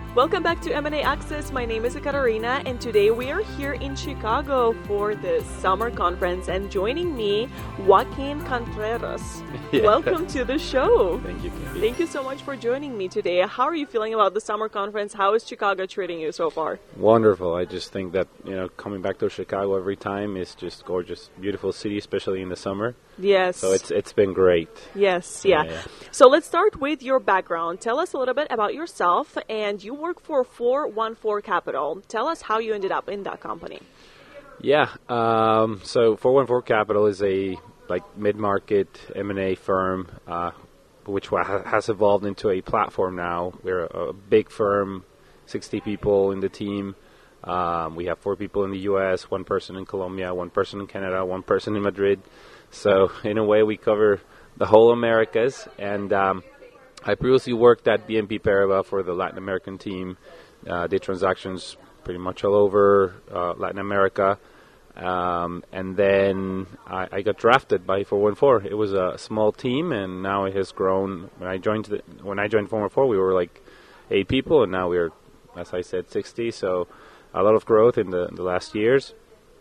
Welcome back to M&A Access. My name is Katarina, and today we are here in Chicago for the summer conference. And joining me, Joaquin Contreras. Yeah. Welcome to the show. Thank you, Candy. Thank you so much for joining me today. How are you feeling about the summer conference? How is Chicago treating you so far? Wonderful. I just think that, coming back to Chicago every time is just gorgeous, beautiful city, especially in the summer. Yes. So it's been great. Yes, yeah. So let's start with your background. Tell us a little bit about yourself, and you work for 414 Capital. Tell us how you ended up in that company. Yeah. So 414 Capital is a mid-market M&A firm, which has evolved into a platform now. We're a big firm, 60 people in the team. We have 4 people in the U.S., 1 person in Colombia, 1 person in Canada, 1 person in Madrid. So in a way, we cover the whole Americas. And I previously worked at BNP Paribas for the Latin American team. Did transactions pretty much all over Latin America. And then I got drafted by 414. It was a small team, and now it has grown. When I joined 414, we were like 8 people, and now we're, as I said, 60. So a lot of growth in the last years.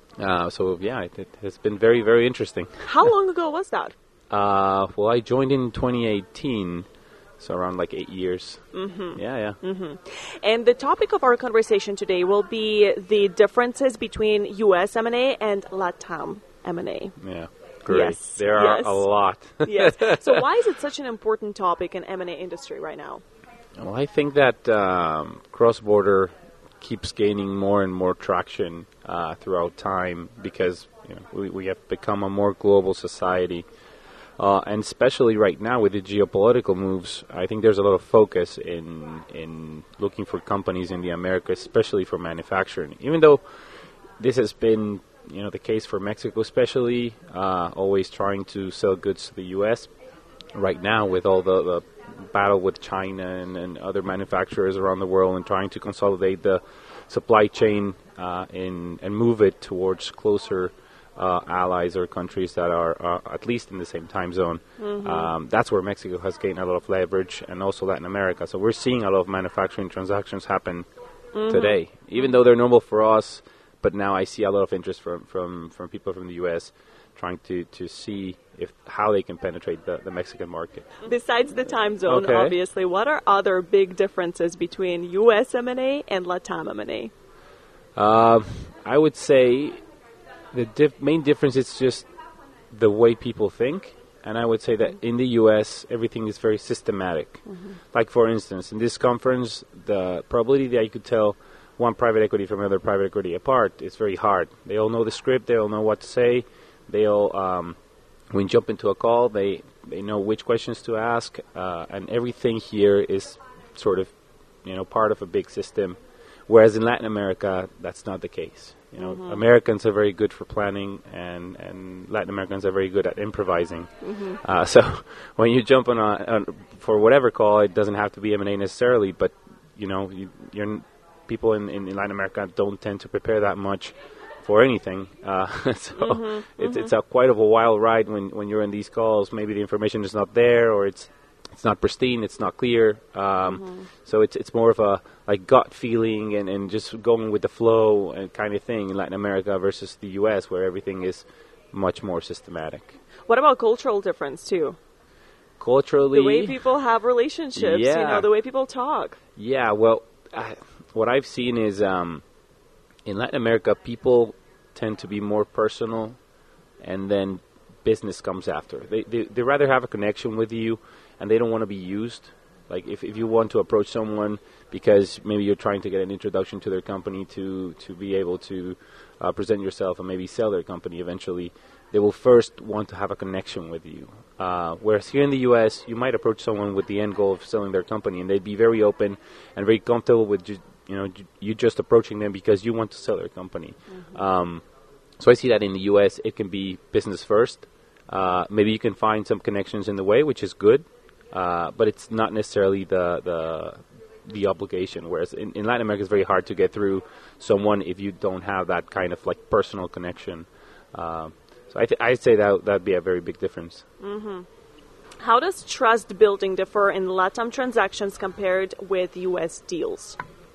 It has been very, very interesting. How long ago was that? Well, I joined in 2018. So around 8 years. Mm-hmm. Yeah. Mm-hmm. And the topic of our conversation today will be the differences between U.S. M&A and LATAM M&A. Yeah, great. Yes. There are a lot. Yes. So why is it such an important topic in M&A industry right now? Well, I think that cross-border keeps gaining more and more traction throughout time because we have become a more global society. And especially right now with the geopolitical moves, I think there's a lot of focus in looking for companies in the Americas, especially for manufacturing. Even though this has been, the case for Mexico, especially, always trying to sell goods to the U.S. Right now, with all the battle with China and other manufacturers around the world, and trying to consolidate the supply chain and move it towards closer allies or countries that are at least in the same time zone. Mm-hmm. That's where Mexico has gained a lot of leverage, and also Latin America. So we're seeing a lot of manufacturing transactions happen today, even though they're normal for us. But now I see a lot of interest from people from the U.S. trying to see how they can penetrate the Mexican market. Besides the time zone, obviously, what are other big differences between U.S. M&A and LATAM M&A? I would say the main difference is just the way people think, and I would say that in the U.S. everything is very systematic. Mm-hmm. Like for instance, in this conference, the probability that you could tell one private equity from another private equity apart is very hard. They all know the script, they all know what to say, they all, when you jump into a call, they know which questions to ask, and everything here is sort of part of a big system, whereas in Latin America that's not the case. Americans are very good for planning, and Latin Americans are very good at improvising. Mm-hmm. So when you jump on for whatever call, it doesn't have to be M&A necessarily, but people in Latin America don't tend to prepare that much for anything. It's quite of a wild ride when you're in these calls. Maybe the information is not there, or it's not pristine, it's not clear. So it's more of a gut feeling and just going with the flow and kind of thing in Latin America versus the U.S., where everything is much more systematic. What about cultural difference too? Culturally, the way people have relationships, the way people talk. Yeah, well, what I've seen is in Latin America, people tend to be more personal, and then business comes after. They rather have a connection with you, and they don't want to be used. Like if you want to approach someone because maybe you're trying to get an introduction to their company to be able to present yourself and maybe sell their company eventually, they will first want to have a connection with you. Whereas here in the U.S., you might approach someone with the end goal of selling their company, and they'd be very open and very comfortable with you just approaching them because you want to sell their company. Mm-hmm. So I see that in the U.S., it can be business first. Maybe you can find some connections in the way, which is good. But it's not necessarily the obligation. Whereas in Latin America, it's very hard to get through someone if you don't have that kind of personal connection. So I'd say that'd be a very big difference. Mm-hmm. How does trust building differ in LATAM transactions compared with U.S. deals?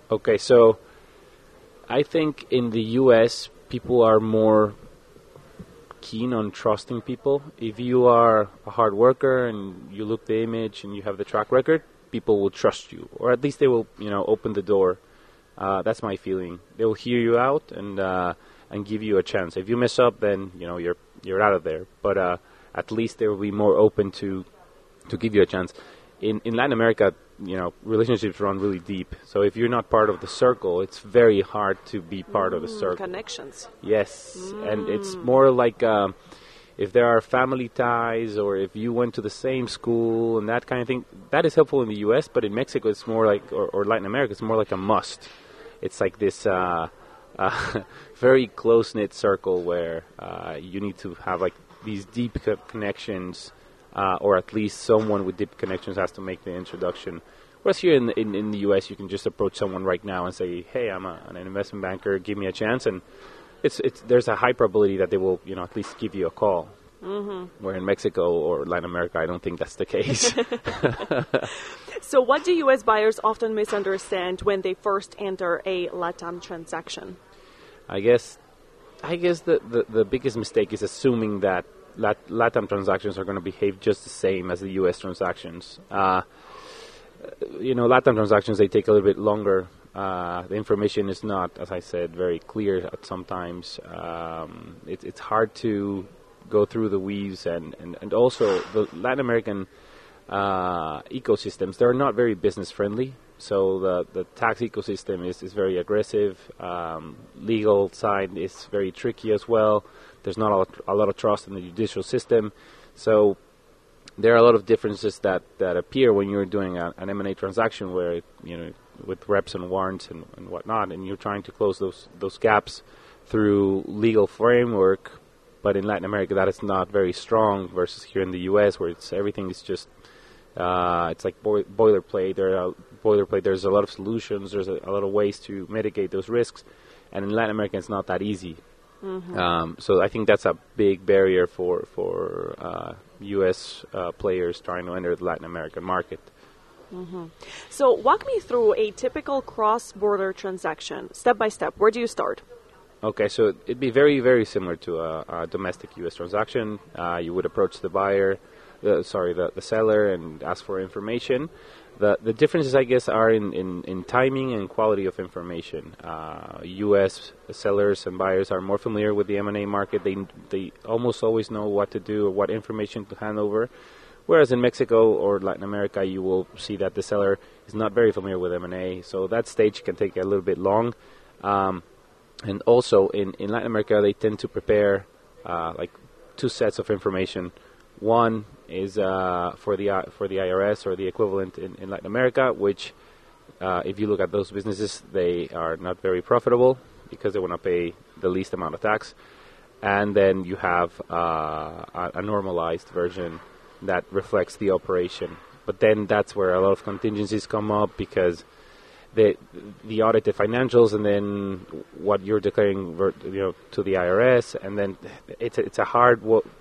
Okay, so I think in the U.S. people are more keen on trusting people. If you are a hard worker and you look the image and you have the track record, people will trust you, or at least they will, open the door. That's my feeling. They will hear you out and give you a chance. If you mess up, then you're out of there. But at least they will be more open to give you a chance. In Latin America, relationships run really deep. So if you're not part of the circle, it's very hard to be part of the circle. Connections. Yes, and it's more like if there are family ties, or if you went to the same school and that kind of thing. That is helpful in the U.S., but in Mexico, it's more like, or Latin America, it's more like a must. It's like this very close-knit circle where you need to have like these deep connections. Or at least someone with deep connections has to make the introduction. Whereas here in the U.S., you can just approach someone right now and say, "Hey, I'm an investment banker. Give me a chance." And there's a high probability that they will, at least give you a call. Mm-hmm. Where in Mexico or Latin America, I don't think that's the case. So, what do U.S. buyers often misunderstand when they first enter a LATAM transaction? I guess the biggest mistake is assuming that LATAM transactions are going to behave just the same as the U.S. transactions. LATAM transactions, they take a little bit longer. The information is not, as I said, very clear at sometimes. It's hard to go through the weaves, and also the Latin American ecosystems, they're not very business friendly. So the tax ecosystem is very aggressive. Legal side is very tricky as well. There's not a lot of trust in the judicial system. So there are a lot of differences that appear when you're doing an M&A transaction where, with reps and warrants and whatnot, and you're trying to close those gaps through legal framework. But in Latin America, that is not very strong versus here in the U.S., where everything is just, it's like boilerplate. There's a lot of solutions. There's a lot of ways to mitigate those risks. And in Latin America, it's not that easy. Mm-hmm. So I think that's a big barrier for U.S. players trying to enter the Latin American market. Mm-hmm. So walk me through a typical cross-border transaction, step by step. Where do you start? Okay, so it'd be very, very similar to a domestic U.S. transaction. You would approach the seller, and ask for information. The differences, I guess, are in timing and quality of information. U.S. sellers and buyers are more familiar with the M&A market. They almost always know what to do or what information to hand over. Whereas in Mexico or Latin America, you will see that the seller is not very familiar with M&A. So that stage can take a little bit long. And also in Latin America, they tend to prepare like two sets of information. One is for the IRS or the equivalent in Latin America, which if you look at those businesses, they are not very profitable because they want to pay the least amount of tax. And then you have a normalized version that reflects the operation. But then that's where a lot of contingencies come up because the audited financials and then what you're declaring to the IRS, and then it's a hard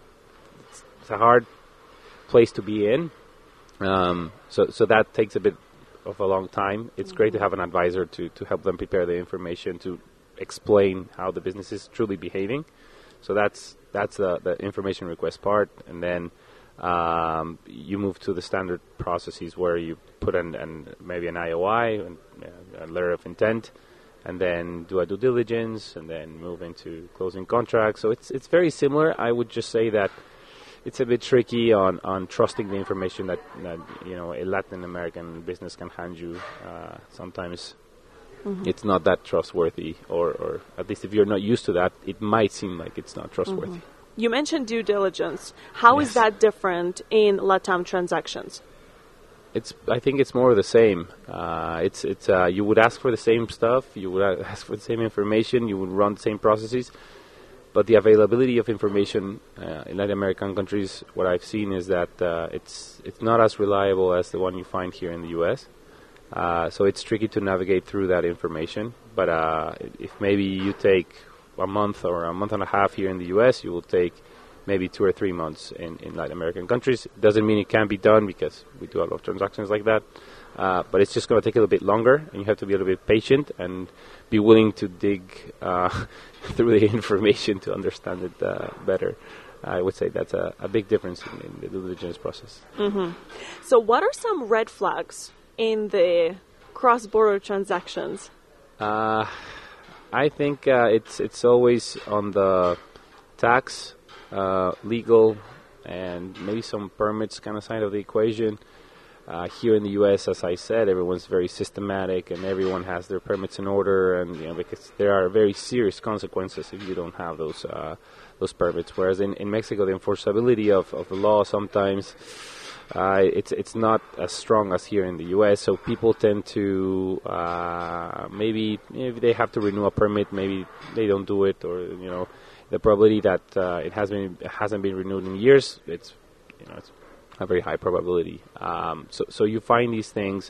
place to be in. So that takes a bit of a long time. It's great to have an advisor to help them prepare the information to explain how the business is truly behaving. So that's the information request part, and then you move to the standard processes where you put maybe an IOI, and a letter of intent, and then do a due diligence, and then move into closing contracts. So it's very similar. I would just say that it's a bit tricky on trusting the information that a Latin American business can hand you. Sometimes it's not that trustworthy, or at least if you're not used to that, it might seem like it's not trustworthy. You mentioned due diligence. How is that different in LATAM transactions? I think it's more of the same. You would ask for the same stuff, you would ask for the same information, you would run the same processes, but the availability of information in Latin American countries, what I've seen is that it's not as reliable as the one you find here in the U.S. So it's tricky to navigate through that information. But if maybe you take a month or a month and a half here in the U.S., you will take maybe 2 or 3 months in Latin American countries. Doesn't mean it can't be done because we do a lot of transactions like that. but it's just going to take a little bit longer, and you have to be a little bit patient and be willing to dig through the information to understand it better. I would say that's a big difference in the due diligence process. Mm-hmm. So what are some red flags in the cross-border transactions? I think it's always on the tax, legal, and maybe some permits kind of side of the equation. Here in the U.S., as I said, everyone's very systematic and everyone has their permits in order, and because there are very serious consequences if you don't have those permits. Whereas in Mexico, the enforceability of the law sometimes it's not as strong as here in the U.S. So people tend to maybe if they have to renew a permit, maybe they don't do it, or the probability that it hasn't been renewed in years, it's a very high probability. So you find these things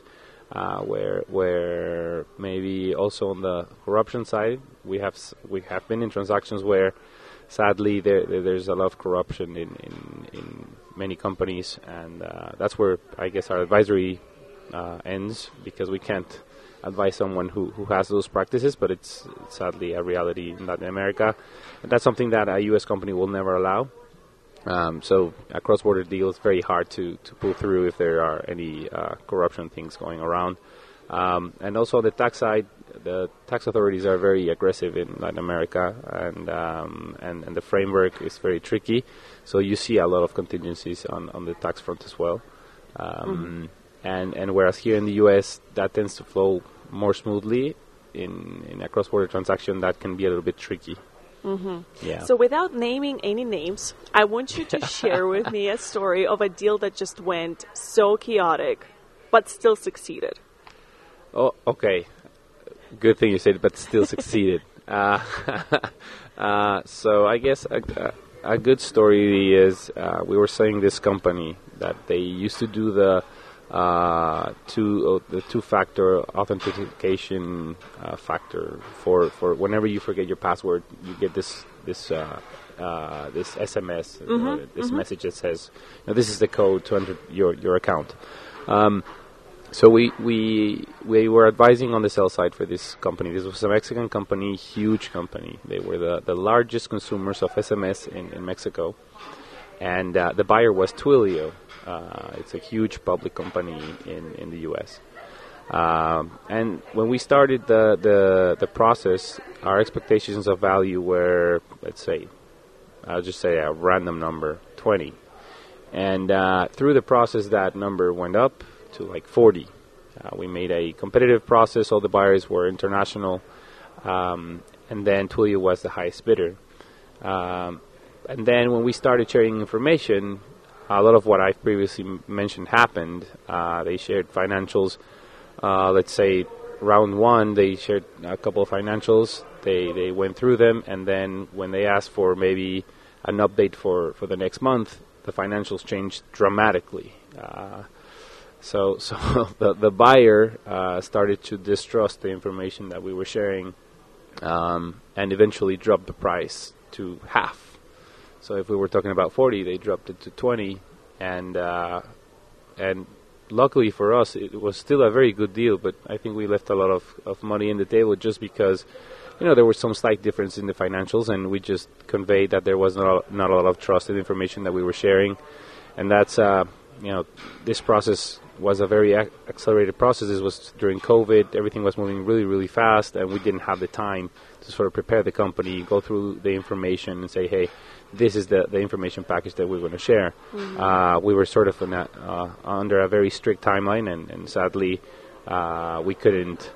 where maybe also on the corruption side, we have been in transactions where sadly there's a lot of corruption in many companies, and that's where I guess our advisory ends, because we can't advise someone who has those practices, but it's sadly a reality in Latin America, and that's something that a U.S. company will never allow. So a cross-border deal is very hard to pull through if there are any corruption things going around. And also on the tax side, the tax authorities are very aggressive in Latin America, and the framework is very tricky. So you see a lot of contingencies on the tax front as well. And whereas here in the U.S., that tends to flow more smoothly, in a cross-border transaction, that can be a little bit tricky. Mm-hmm. Yeah. So without naming any names, I want you to share with me a story of a deal that just went so chaotic, but still succeeded. Oh, okay. Good thing you said, but still succeeded. So I guess a good story is we were saying this company that they used to do the two-factor authentication factor for whenever you forget your password, you get this SMS, this message that says, this is the code to enter your account. So we were advising on the sell side for this company. This was a Mexican company, huge company. They were the largest consumers of SMS in Mexico. And the buyer was Twilio. It's a huge public company in the U.S. And when we started the process, our expectations of value were, let's say, I'll just say a random number, 20. And through the process, that number went up to like 40. We made a competitive process. All the buyers were international. And then Twilio was the highest bidder. And then when we started sharing information, a lot of what I've previously mentioned happened. They shared financials. Let's say round one, they shared a couple of financials. They went through them, and then when they asked for maybe an update for the next month, the financials changed dramatically. So the buyer started to distrust the information that we were sharing, and eventually dropped the price to half. So if we were talking about 40, they dropped it to 20, and luckily for us, it was still a very good deal. But I think we left a lot of money in the table just because, there was some slight difference in the financials, and we just conveyed that there was not a lot of trust in the information that we were sharing, and that's this process was a very accelerated process. This was during COVID. Everything was moving really, really fast, and we didn't have the time to sort of prepare the company, go through the information, and say, hey, this is the information package that we're going to share. We were sort of under a very strict timeline, and sadly, we couldn't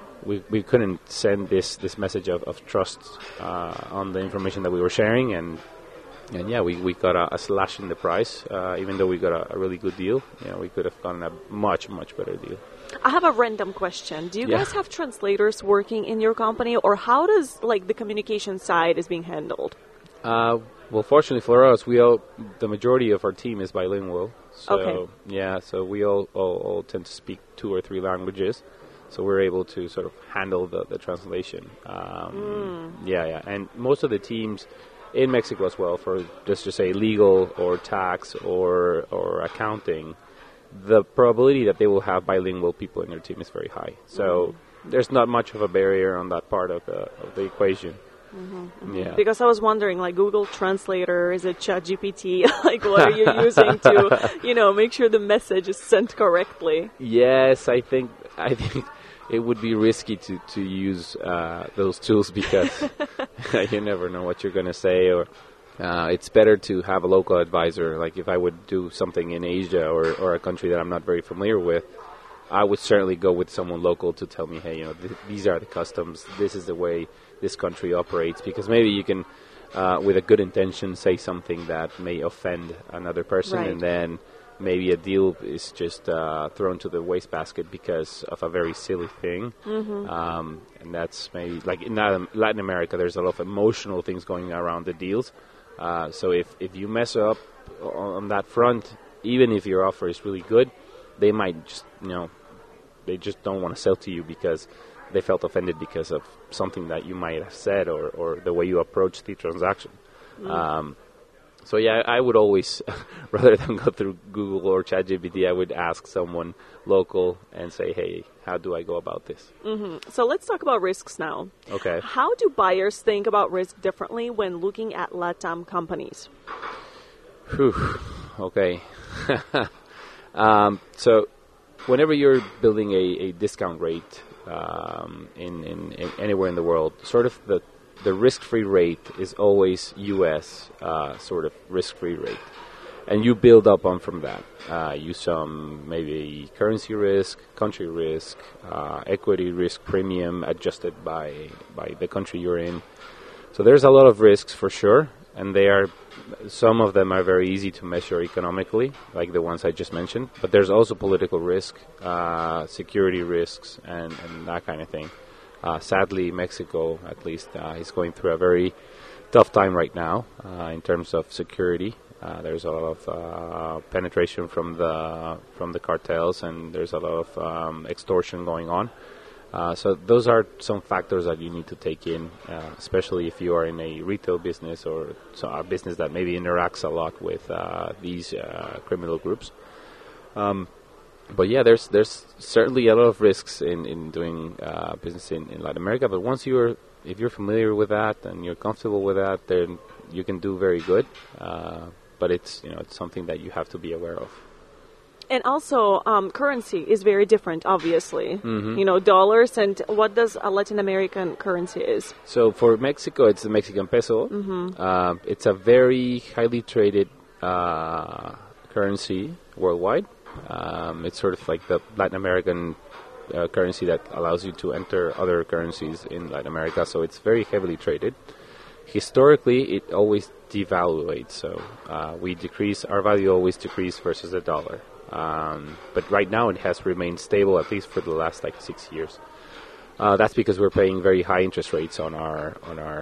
send this message of trust on the information that we were sharing, and yeah, we got a slash in the price. Even though we got a really good deal, we could have gotten a much, much better deal. I have a random question. Do you guys have translators working in your company, or how does the communication side is being handled? Well, fortunately for us, the majority of our team is bilingual. So, okay. Yeah, so we all tend to speak 2 or 3 languages. So we're able to sort of handle the translation. Yeah, and most of the teams in Mexico as well, for just to say legal or tax or accounting, the probability that they will have bilingual people in their team is very high. So there's not much of a barrier on that part of the equation. Yeah. Because I was wondering, like, Google Translator, is it ChatGPT? Like, what are you using to, make sure the message is sent correctly? Yes, I think it would be risky to use those tools because you never know what you're going to say, or it's better to have a local advisor. Like if I would do something in Asia or a country that I'm not very familiar with, I would certainly go with someone local to tell me, hey, these are the customs, this is the way this country operates, because maybe you can, with a good intention, say something that may offend another person, right. And then maybe a deal is just thrown to the wastebasket because of a very silly thing. And that's maybe, like in Latin America, there's a lot of emotional things going around the deals. So if you mess up on that front, even if your offer is really good, they might just, they just don't want to sell to you because they felt offended because of something that you might have said or the way you approach the transaction. So yeah, I would always, rather than go through Google or ChatGPT, I would ask someone local and say, hey, how do I go about this? So let's talk about risks now. Okay. How do buyers think about risk differently when looking at LATAM companies? Okay. So whenever you're building a discount rate in anywhere in the world, sort of the risk-free rate is always U.S. Sort of risk-free rate. And you build up on from that. You some maybe currency risk, country risk, equity risk premium adjusted by the country you're in. So there's a lot of risks for sure, and some of them are very easy to measure economically, like the ones I just mentioned. But there's also political risk, security risks, and that kind of thing. Sadly, Mexico, at least, is going through a very tough time right now in terms of security. There's a lot of penetration from the cartels, and there's a lot of extortion going on. So those are some factors that you need to take in, especially if you are in a retail business or a business that maybe interacts a lot with these criminal groups. But yeah, there's certainly a lot of risks in doing business in Latin America. But if you're familiar with that and you're comfortable with that, then you can do very good. But it's something that you have to be aware of. And also, currency is very different, obviously. Dollars, and what does a Latin American currency is? So for Mexico, it's the Mexican peso. It's a very highly traded currency worldwide. It's sort of like the Latin American currency that allows you to enter other currencies in Latin America. So it's very heavily traded. Historically, it always devaluates. So our value always decreased versus the dollar. But right now it has remained stable, at least for the last 6 years. That's because we're paying very high interest rates on our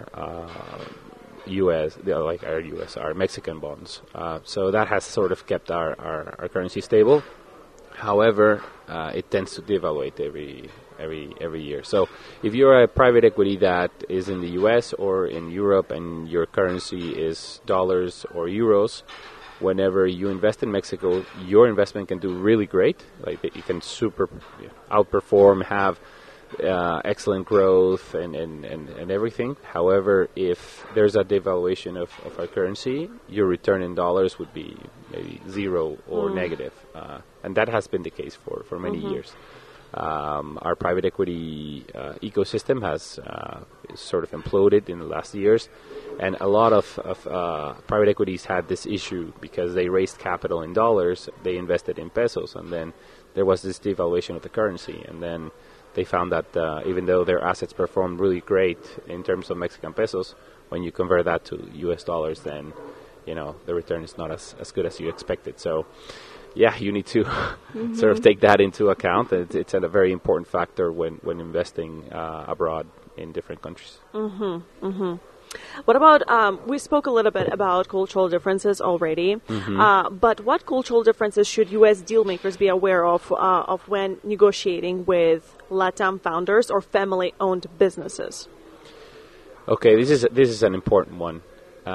our Mexican bonds. So that has sort of kept our currency stable. However, it tends to devaluate every year. So if you're a private equity that is in the U.S. or in Europe and your currency is dollars or euros, whenever you invest in Mexico, your investment can do really great. Like you can super outperform, have excellent growth and everything. However, if there's a devaluation of our currency, your return in dollars would be maybe zero or negative. And that has been the case for many years. Our private equity ecosystem has sort of imploded in the last years. And a lot of private equities had this issue because they raised capital in dollars, they invested in pesos, and then there was this devaluation of the currency. And then they found that even though their assets performed really great in terms of Mexican pesos, when you convert that to U.S. dollars, then the return is not as good as you expected. So, yeah, you need to sort of take that into account. It's a very important factor when investing abroad in different countries. What about, we spoke a little bit about cultural differences already, but what cultural differences should U.S. deal makers be aware of when negotiating with LATAM founders or family-owned businesses? Okay, this is an important one.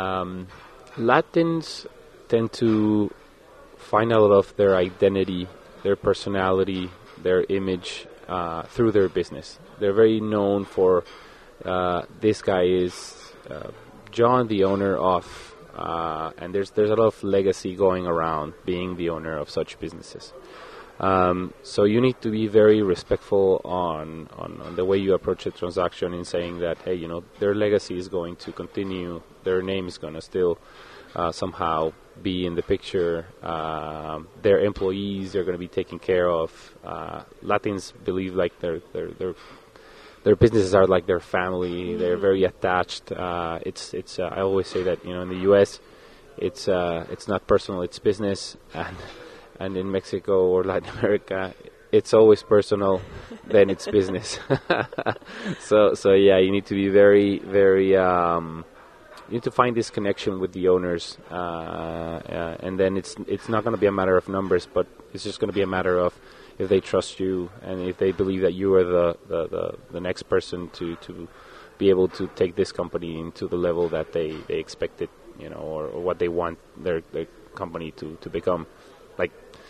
Latins tend to find a lot of their identity their personality, their image through their business. They're very known for this guy is John, the owner of, and there's a lot of legacy going around being the owner of such businesses. So you need to be very respectful on the way you approach a transaction in saying that, hey, their legacy is going to continue, their name is going to still somehow be in the picture, their employees are going to be taken care of. Latins believe like their businesses are like their family. They're very attached. It's I always say that in the U.S. it's not personal, it's business, and in Mexico or Latin America, it's always personal, then it's business. So yeah, you need to be very, very. You need to find this connection with the owners, and then it's not going to be a matter of numbers, but it's just going to be a matter of if they trust you and if they believe that you are the next person to be able to take this company into the level that they expect it, or what they want their company to become. Like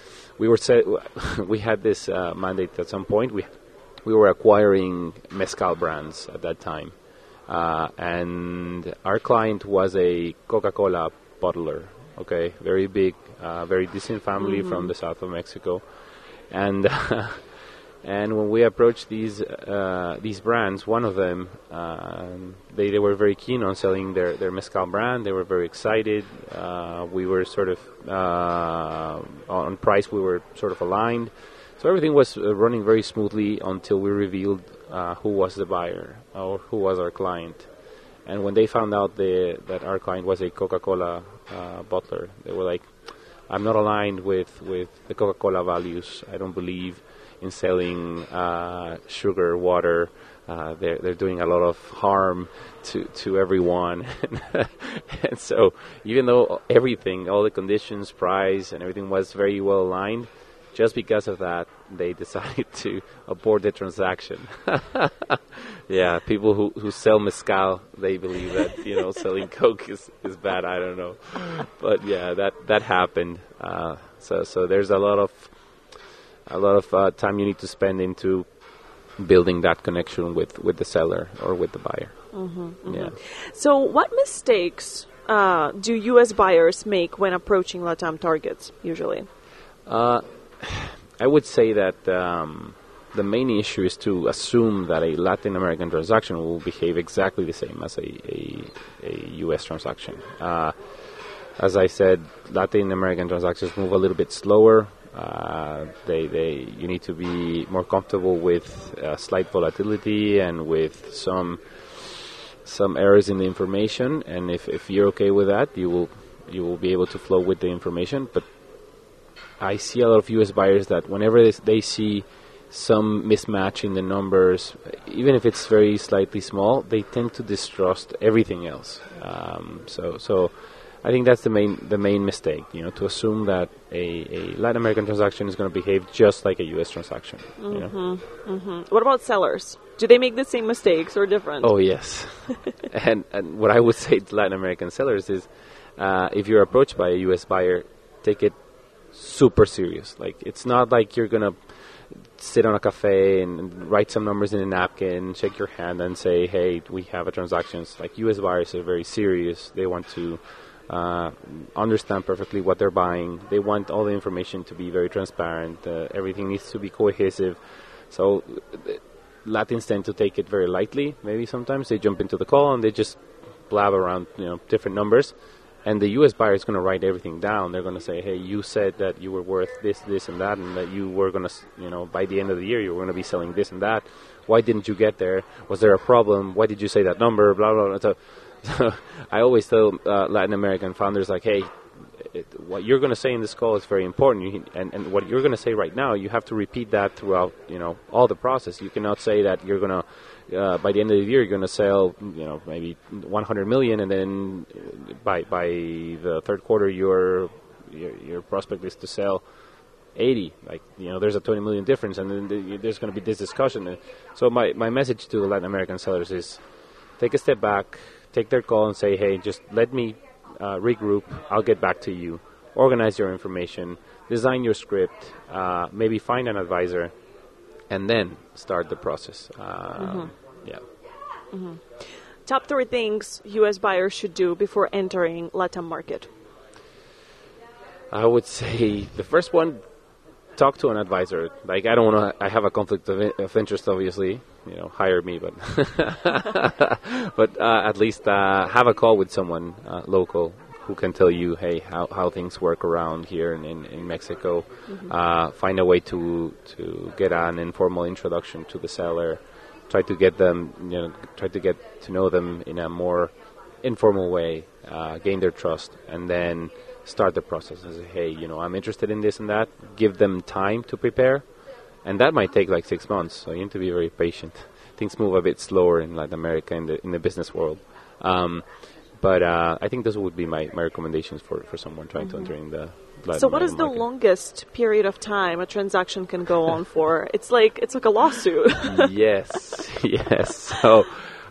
we had this mandate at some point. We were acquiring mezcal brands at that time, and our client was a Coca-Cola bottler. Okay, very big, very decent family from the south of Mexico, and and when we approached these brands, one of them, they were very keen on selling their mezcal brand. They were very excited. We were sort of on price. We were sort of aligned, so everything was running very smoothly until we revealed who was the buyer or who was our client. And when they found out that our client was a Coca-Cola bottler, they were like, "I'm not aligned with the Coca-Cola values. I don't believe in selling sugar, water. They're doing a lot of harm to everyone." And so even though everything, all the conditions, price, and everything was very well aligned, just because of that, they decided to abort the transaction. Yeah, people who sell mezcal, they believe that selling Coke is bad. I don't know, but yeah, that happened. So there's a lot of time you need to spend into building that connection with the seller or with the buyer. Yeah. So what mistakes do U.S. buyers make when approaching LATAM targets usually? I would say that the main issue is to assume that a Latin American transaction will behave exactly the same as a U.S. transaction. As I said, Latin American transactions move a little bit slower. You need to be more comfortable with slight volatility and with some errors in the information. And if you're okay with that, you will be able to flow with the information. But I see a lot of U.S. buyers that whenever they see some mismatch in the numbers, even if it's very slightly small, they tend to distrust everything else. So I think that's the main mistake, to assume that a Latin American transaction is going to behave just like a U.S. transaction. What about sellers? Do they make the same mistakes or different? Oh, yes. and what I would say to Latin American sellers is, if you're approached by a U.S. buyer, take it super serious. Like, it's not like you're going to sit on a cafe and write some numbers in a napkin, shake your hand and say, hey, we have a transaction. It's like U.S. buyers are very serious. They want to understand perfectly what they're buying. They want all the information to be very transparent. Everything needs to be cohesive. So Latins tend to take it very lightly. Maybe sometimes they jump into the call and they just blab around different numbers. And the U.S. buyer is going to write everything down. They're going to say, hey, you said that you were worth this, this, and that, and that you were going to, by the end of the year, you were going to be selling this and that. Why didn't you get there? Was there a problem? Why did you say that number? Blah, blah, blah. So I always tell Latin American founders, like, hey, what you're going to say in this call is very important. And what you're going to say right now, you have to repeat that throughout, all the process. You cannot say that you're going to, by the end of the year, you're going to sell, maybe 100 million, and then by the third quarter, your prospect is to sell 80. Like, there's a 20 million difference, and then there's going to be this discussion. So my message to the Latin American sellers is, take a step back, take their call, and say, hey, just let me regroup. I'll get back to you. Organize your information. design your script, maybe find an advisor, and then start the process. Yeah. Top 3 things U.S. buyers should do before entering LATAM market. I would say the first one, talk to an advisor. Like, I don't want to, I have a conflict of interest, obviously, hire me, but but at least have a call with someone local who can tell you, hey, how things work around here in Mexico. Find a way to get an informal introduction to the seller. Try to get them, try to get to know them in a more informal way, gain their trust, and then start the process and say, hey, I'm interested in this and that. Give them time to prepare, and that might take like 6 months. So you need to be very patient. Things move a bit slower in Latin America in the business world. But I think those would be my recommendations for someone trying to enter in the Latin So what is the market. longest period of time a transaction can go on for? It's like a lawsuit. Yes. So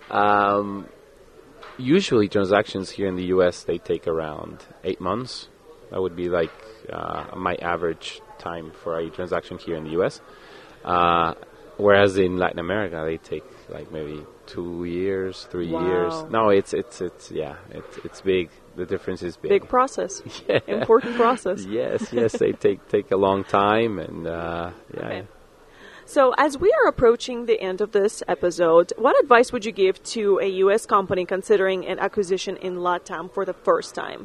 usually transactions here in the U.S., they take around 8 months. That would be like my average time for a transaction here in the U.S. Whereas in Latin America, they take like maybe 2 years, 3 years. No, it's big. The difference is big. Big process. Yeah. Important process. Yes, they take a long time, and Okay. So as we are approaching the end of this episode, what advice would you give to a U.S. company considering an acquisition in LATAM for the first time?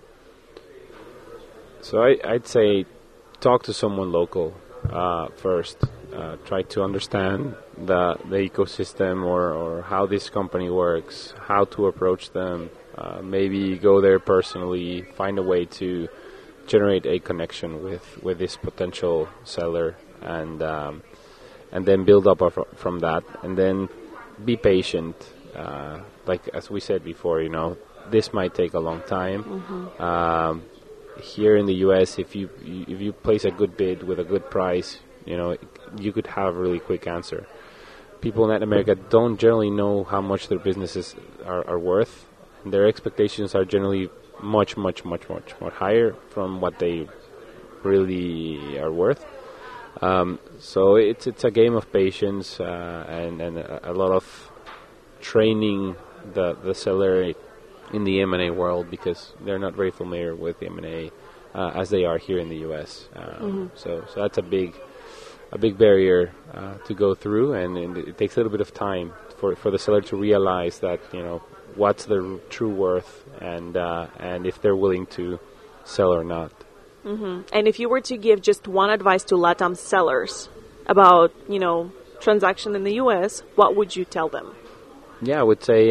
So I'd say talk to someone local first. Try to understand the ecosystem or how this company works, how to approach them. Maybe go there personally, find a way to generate a connection with this potential seller, and then build up from that. And then be patient. Like as we said before, this might take a long time. Here in the U.S., if you place a good bid with a good price, you could have a really quick answer. People in Latin America don't generally know how much their businesses are worth. And their expectations are generally much more higher from what they really are worth. So it's a game of patience and a lot of training the seller in the M&A world, because they're not very familiar with M&A as they are here in the U.S. So that's a big barrier to go through, and it takes a little bit of time for the seller to realize that what's the true worth and if they're willing to sell or not. And if you were to give just one advice to LATAM sellers about transaction in the U.S., what would you tell them? Yeah, I would say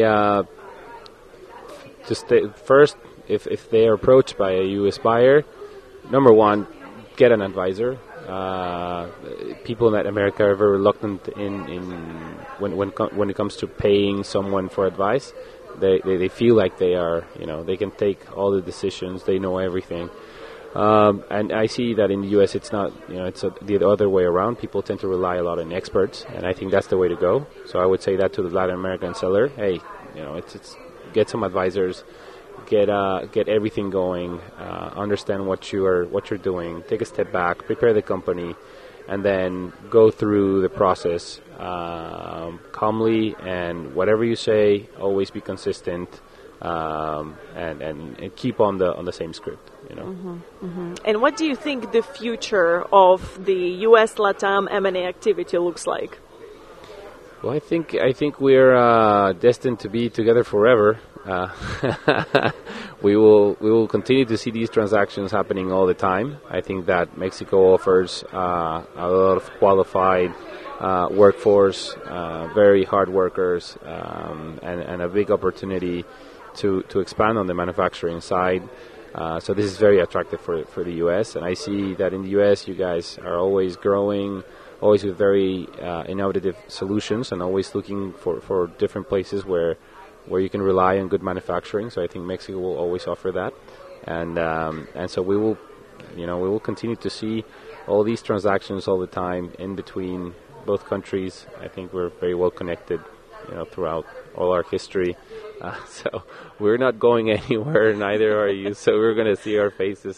first, if they are approached by a U.S. buyer, number one, get an advisor. People in Latin America are very reluctant when it comes to paying someone for advice. They feel like they are, they can take all the decisions, they know everything. And I see that in the U.S. it's not, it's the other way around. People tend to rely a lot on experts, and I think that's the way to go. So I would say that to the Latin American seller, hey, it's get some advisors, get everything going, understand what you're doing, take a step back, prepare the company, and then go through the process calmly. And whatever you say, always be consistent, and keep on the same script. And what do you think the future of the U.S. LATAM M&A activity looks like? Well, I think we're destined to be together forever. We will continue to see these transactions happening all the time. I think that Mexico offers a lot of qualified workforce, very hard workers, and a big opportunity to expand on the manufacturing side. So this is very attractive for the U.S. And I see that in the U.S. you guys are always growing, always with very innovative solutions, and always looking for different places where you can rely on good manufacturing. So I think Mexico will always offer that, and so we will continue to see all these transactions all the time in between both countries. I think we're very well connected, throughout all our history. So we're not going anywhere, neither are you. So we're going to see our faces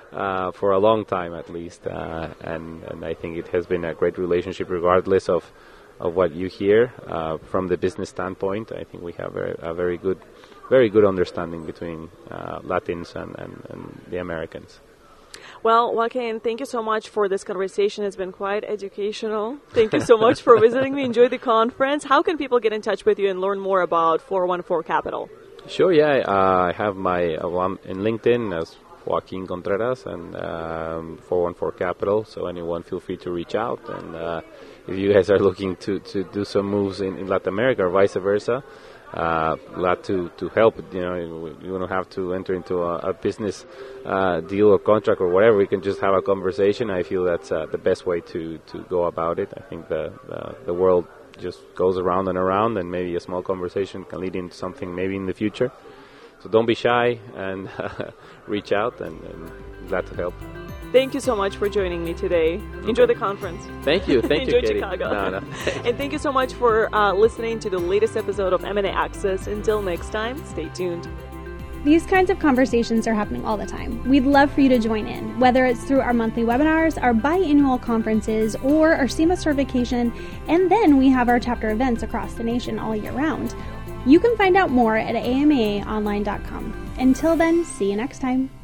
for a long time at least, and I think it has been a great relationship regardless of what you hear from the business standpoint. I think we have a very good understanding between Latins and the Americans. Well, Joaquin, thank you so much for this conversation. It's been quite educational. Thank you so much for visiting me. Enjoy the conference. How can people get in touch with you and learn more about 414 Capital? Sure, yeah. I have my in LinkedIn as Joaquin Contreras and 414 Capital, so anyone feel free to reach out. And if you guys are looking to do some moves in Latin America or vice versa, glad to help. You don't have to enter into a business deal or contract or whatever. We can just have a conversation. I feel that's the best way to go about it. I think the world just goes around and around, and maybe a small conversation can lead into something maybe in the future. So don't be shy and reach out, and glad to help. Thank you so much for joining me today. Okay. Enjoy the conference. Thank you. Thank you, Katie. Chicago. No. And thank you so much for listening to the latest episode of M&A Access. Until next time, stay tuned. These kinds of conversations are happening all the time. We'd love for you to join in, whether it's through our monthly webinars, our biannual conferences, or our SEMA certification, and then we have our chapter events across the nation all year round. You can find out more at amaonline.com. Until then, see you next time.